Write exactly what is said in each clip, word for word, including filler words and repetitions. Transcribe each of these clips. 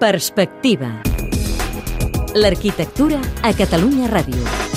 Perspectiva. L'arquitectura a Catalunya Ràdio.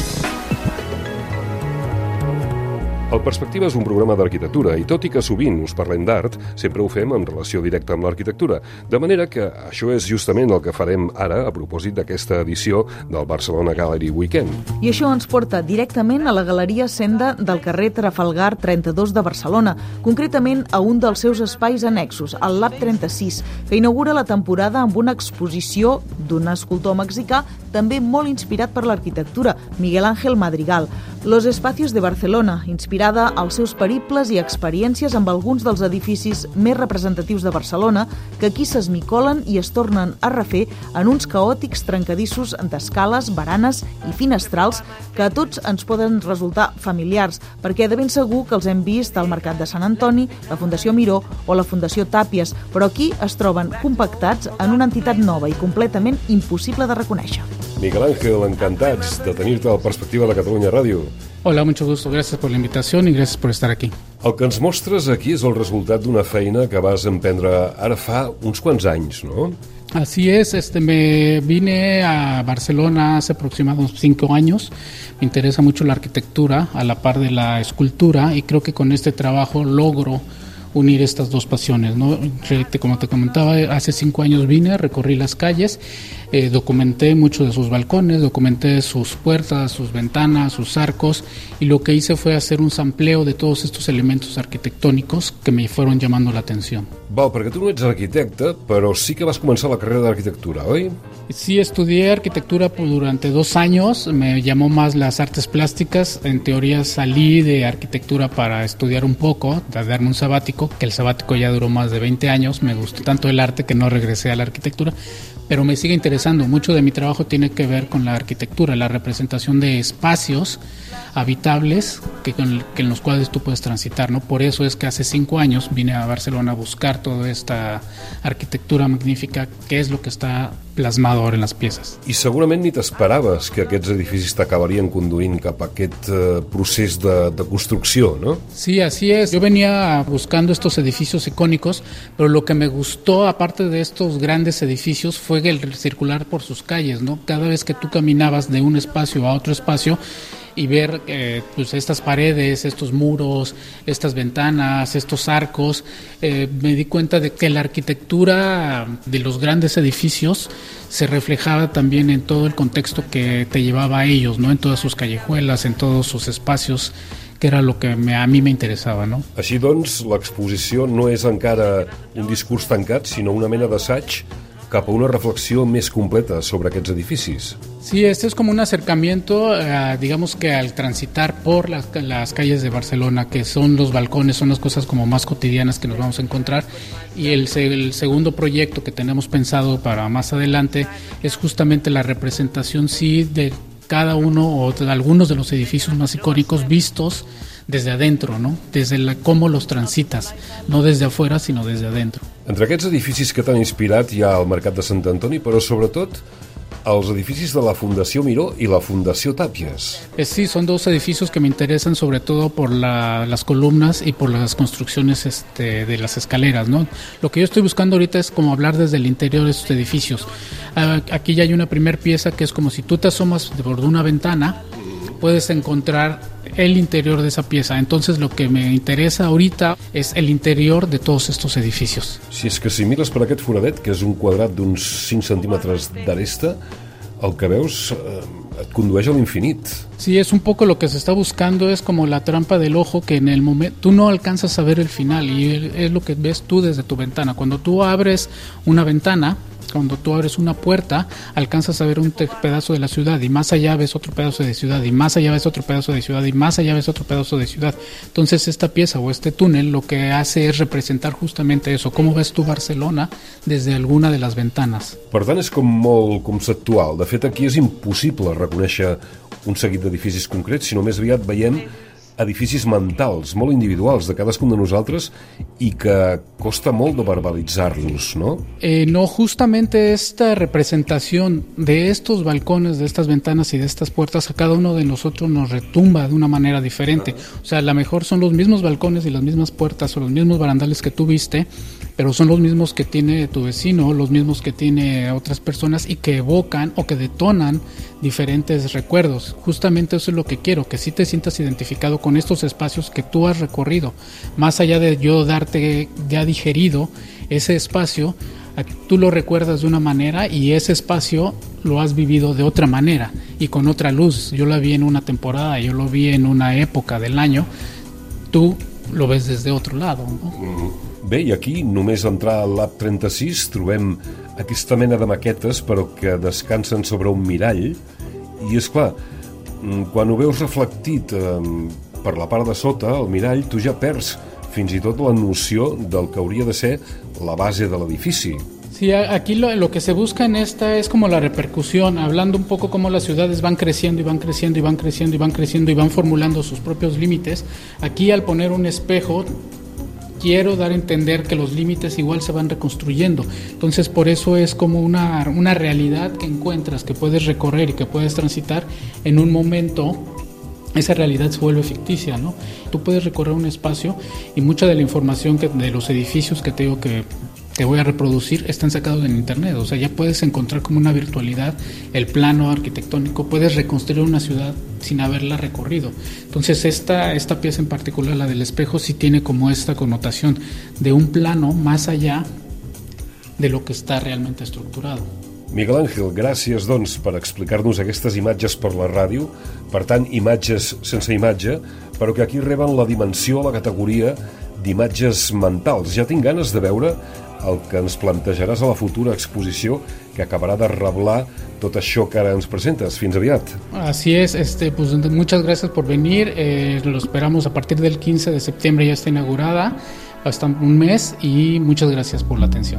El Perspectiva és un programa d'arquitectura i tot i que sovint us parlem d'art, sempre ho fem en relació directa amb l'arquitectura. De manera que això és justament el que farem ara a propòsit d'aquesta edició del Barcelona Gallery Weekend. I això ens porta directament a la Galeria Senda del carrer Trafalgar trenta-dos de Barcelona, concretament a un dels seus espais annexos, el Lab trenta-sis, que inaugura la temporada amb una exposició d'un escultor mexicà també molt inspirat per l'arquitectura, Miguel Ángel Madrigal. Los Espacios de Barcelona, inspirada als seus periples i experiències amb alguns dels edificis més representatius de Barcelona que aquí s'esmicolen i es tornen a refer en uns caòtics trencadissos d'escales, baranes i finestrals que a tots ens poden resultar familiars, perquè de ben segur que els hem vist al Mercat de Sant Antoni, la Fundació Miró o la Fundació Tàpies, però aquí es troben compactats en una entitat nova i completament impossible de reconèixer. Miguel Ángel, encantats de tenir-te al Perspectiva de Catalunya Ràdio. Hola, mucho gusto. Gracias por la invitación y gracias por estar aquí. El que ens mostres aquí és el resultat d'una feina que vas emprendre ara fa uns quants anys, ¿no? Así es, este, me vine a Barcelona hace aproximadamente cinco años. Me interesa mucho la arquitectura a la par de la escultura y creo que con este trabajo logro unir estas dos pasiones, ¿no? Como te comentaba, hace cinco años vine, recorrí las calles, eh, documenté muchos de sus balcones, documenté sus puertas, sus ventanas, sus arcos, y lo que hice fue hacer un sampleo de todos estos elementos arquitectónicos que me fueron llamando la atención. Val, perquè tu no ets arquitecte, però sí que vas començar la carrera d'arquitectura, oi? Sí, estudié arquitectura por durante dos años, me llamó más las artes plásticas. En teoría salí de arquitectura para estudiar un poco, de darme un sabático, que el sabático ya duró más de veinte años, me gustó tanto el arte que no regresé a la arquitectura, pero me sigue interesando. Mucho de mi trabajo tiene que ver con la arquitectura, la representación de espacios habitables que, con, que en los cuales tú puedes transitar, ¿no? Por eso es que hace cinco años vine a Barcelona a buscar toda esta arquitectura magnífica, que es lo que está plasmado ahora en las piezas. I segurament ni t'esperaves que aquests edificis t'acabarien conduint cap a aquest eh, procés de, de construcció, ¿no? Sí, así es. Yo venía buscando estos edificios icónicos, pero lo que me gustó, aparte de estos grandes edificios, fue el circular por sus calles, ¿no? Cada vez que tú caminabas de un espacio a otro espacio, y ver eh, pues estas paredes, estos muros, estas ventanas, estos arcos, eh, me di cuenta de que la arquitectura de los grandes edificios se reflejaba también en todo el contexto que te llevaba a ellos, ¿no? En todas sus callejuelas, en todos sus espacios, que era lo que me, a mi me interessava, no? Així doncs, l'exposició no és encara un discurs tancat, sinó una mena d'assaig cap a una reflexió més completa sobre aquests edificis. Sí, este es como un acercamiento, uh, digamos que al transitar por las, las calles de Barcelona, que son los balcones, son las cosas como más cotidianas que nos vamos a encontrar, y el, el segundo proyecto que tenemos pensado para más adelante es justamente la representación, sí, de cada uno o de algunos de los edificios más icónicos vistos desde adentro, ¿no? Desde la, cómo los transitas, no desde afuera, sino desde adentro. Entre aquests edificis que t'han inspirat hi ha el Mercat de Sant Antoni, però sobretot els edificis de la Fundació Miró y la Fundació Tàpies. Eh, sí, son dos edificios que me interesan sobre todo por la, las columnas y por las construcciones este, de las escaleras, ¿no? Lo que yo estoy buscando ahorita es como hablar desde el interior de estos edificios. Uh, aquí ya hay una primer pieza que es como si tú te asomas por una ventana, puedes encontrar el interior de esa pieza. Entonces lo que me interesa ahorita es el interior de todos estos edificios. Si és que si mires per aquest foradet, que és un quadrat d'uns cinc centímetres d'aresta, el que veus eh, et condueix a l'infinit. Sí, es un poco lo que se está buscando, es como la trampa del ojo, que en el momento tú no alcanzas a ver el final y es lo que ves tú desde tu ventana. Cuando tú abres una ventana, cuando tú abres una puerta, alcanzas a ver un pedazo de la ciudad y más allá ves otro pedazo de ciudad y más allá ves otro pedazo de ciudad y más allá ves otro pedazo de ciudad. Entonces esta pieza o este túnel lo que hace es representar justamente eso, cómo ves tú Barcelona desde alguna de las ventanas. Per tant, és com molt conceptual. De fet, aquí és impossible reconèixer un seguit d'edificis concrets, sinó més aviat veiem edificis mentals, molt individuals de cadascun de nosaltres i que costa molt de verbalitzar-los, ¿no? Eh, no, justamente esta representación de estos balcones, de estas ventanas y de estas puertas, a cada uno de nosotros nos retumba de una manera diferente. O sea, a lo mejor son los mismos balcones y las mismas puertas o los mismos barandales que tú viste, pero son los mismos que tiene tu vecino, los mismos que tiene otras personas y que evocan o que detonan diferentes recuerdos. Justamente eso es lo que quiero, que sí te sientas identificado con estos espacios que tú has recorrido, más allá de yo darte ya digerido ese espacio, tú lo recuerdas de una manera y ese espacio lo has vivido de otra manera y con otra luz. Yo la vi en una temporada, yo lo vi en una época del año, tú lo ves desde otro lado, no? Bé, i aquí, només entrar al Lab trenta-sis, trobem aquesta mena de maquetes però que descansen sobre un mirall i, és clar, quan ho veus reflectit eh, per la part de sota, el mirall, tu ja perds fins i tot la noció del que hauria de ser la base de l'edifici. Sí, aquí lo, lo que se busca en esta es como la repercusión, hablando un poco cómo las ciudades van creciendo y van creciendo y van creciendo y van creciendo y van formulando sus propios límites. Aquí, al poner un espejo, quiero dar a entender que los límites igual se van reconstruyendo. Entonces, por eso es como una, una realidad que encuentras, que puedes recorrer y que puedes transitar en un momento. Esa realidad se vuelve ficticia, ¿no? Tú puedes recorrer un espacio y mucha de la información que, de los edificios que te digo que te voy a reproducir están sacados en internet. O sea, ya puedes encontrar como una virtualidad el plano arquitectónico, puedes reconstruir una ciudad sin haberla recorrido. Entonces esta, esta pieza en particular, la del espejo, sí tiene como esta connotación de un plano más allá de lo que está realmente estructurado. Miguel Ángel, gràcies doncs per explicar-nos aquestes imatges per la ràdio, per tant imatges sense imatge, però que aquí reben la dimensió, la categoria d'imatges mentals. Ja tinc ganes de veure el que ens plantejaràs a la futura exposició que acabará de revelar tot això que ara ens presentes. Fins aviat. Así es, este, pues muchas gracias por venir, eh, lo esperamos a partir del quince de septiembre, ya está inaugurada, hasta un mes, y muchas gracias por la atención.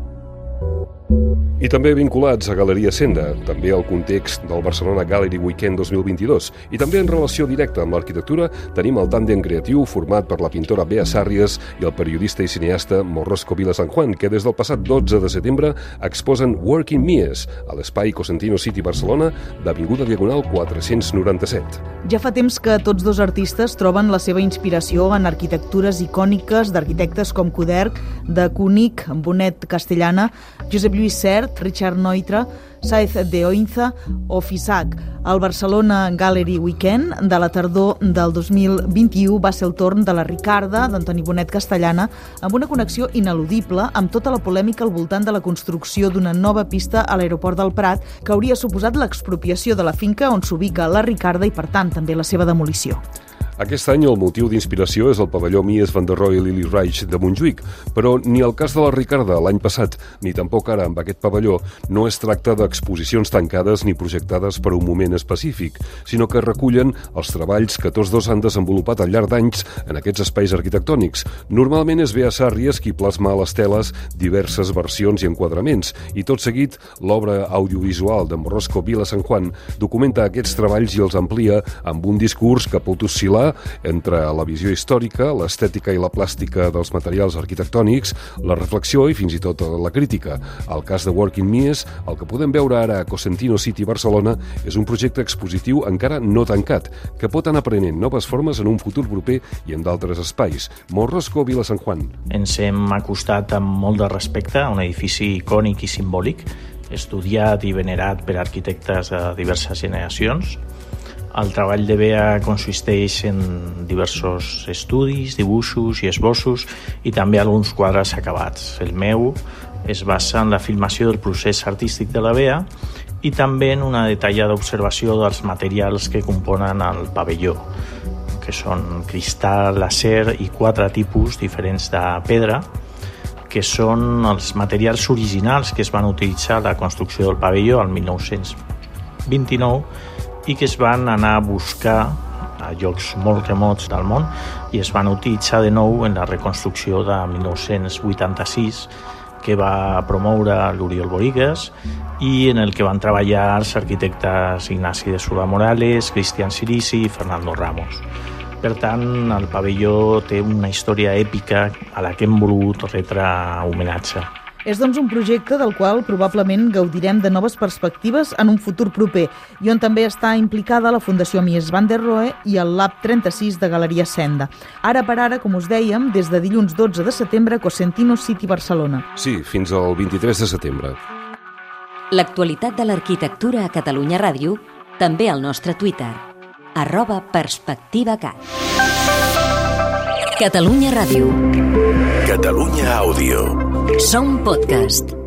I també vinculats a Galeria Senda, també al context del Barcelona Gallery Weekend dos mil vint-i-dos. I també en relació directa amb l'arquitectura tenim el tàndem creatiu format per la pintora Bea Sarrias i el periodista i cineasta Morrosco Vila San Juan, que des del passat dotze de setembre exposen Working Mies a l'espai Cosentino City Barcelona d'Avinguda Diagonal quatre-cents noranta-set. Ja fa temps que tots dos artistes troben la seva inspiració en arquitectures icòniques d'arquitectes com Couderc, de Cúnic, Bonet Castellana, Josep Lluís Sert, Richard Neutra, Sáez de Oinza o Fisac. El Barcelona Gallery Weekend de la tardor del dos mil vint-i-u va ser el torn de la Ricarda, d'Antoni Bonet Castellana, amb una connexió ineludible amb tota la polèmica al voltant de la construcció d'una nova pista a l'aeroport del Prat que hauria suposat l'expropiació de la finca on s'ubica la Ricarda i, per tant, també la seva demolició. Aquest any el motiu d'inspiració és el pavelló Mies van der Rohe i Lili Reich de Montjuïc, però ni el cas de la Ricarda l'any passat, ni tampoc ara amb aquest pavelló, no es tracta d'exposicions tancades ni projectades per un moment específic, sinó que recullen els treballs que tots dos han desenvolupat al llarg d'anys en aquests espais arquitectònics. Normalment és Bea Sarrias qui plasma a les teles diverses versions i enquadraments, i tot seguit l'obra audiovisual de Morrosco Vila San Juan documenta aquests treballs i els amplia amb un discurs que pot oscil·lar entre la visió històrica, l'estètica i la plàstica dels materials arquitectònics, la reflexió i fins i tot la crítica. Al cas de Working Mies, el que podem veure ara a Cosentino City Barcelona és un projecte expositiu encara no tancat, que pot anar prenent noves formes en un futur proper i en d'altres espais. Morrosco Vila San Juan. Ens hem acostat amb molt de respecte a un edifici icònic i simbòlic, estudiat i venerat per arquitectes de diverses generacions. El treball de Bea consisteix en diversos estudis, dibuixos i esbossos i també alguns quadres acabats. El meu es basa en la filmació del procés artístic de la Bea i també en una detallada observació dels materials que componen el pavelló, que són cristal, acer i quatre tipus diferents de pedra, que són els materials originals que es van utilitzar a la construcció del pavelló el mil nou-cents vint-i-nou i que es van anar a buscar a llocs molt remots del món i es van utilitzar de nou en la reconstrucció de mil nou-cents vuitanta-sis que va promoure l'Oriol Bohigas i en el que van treballar els arquitectes Ignasi de Solà Morales, Cristian Sirisi i Fernando Ramos. Per tant, el pavelló té una història èpica a la que hem volgut retre homenatge. És doncs un projecte del qual probablement gaudirem de noves perspectives en un futur proper i on també està implicada la Fundació Mies van der Rohe i el Lab trenta-sis de Galeria Senda. Ara per ara, com us dèiem, des de dilluns dotze de setembre a Cosentino City, Barcelona. Sí, fins al vint-i-tres de setembre. L'actualitat de l'arquitectura a Catalunya Ràdio, també al nostre Twitter, arroba PerspectivaCat. Catalunya Ràdio. Catalunya Àudio. Som podcast.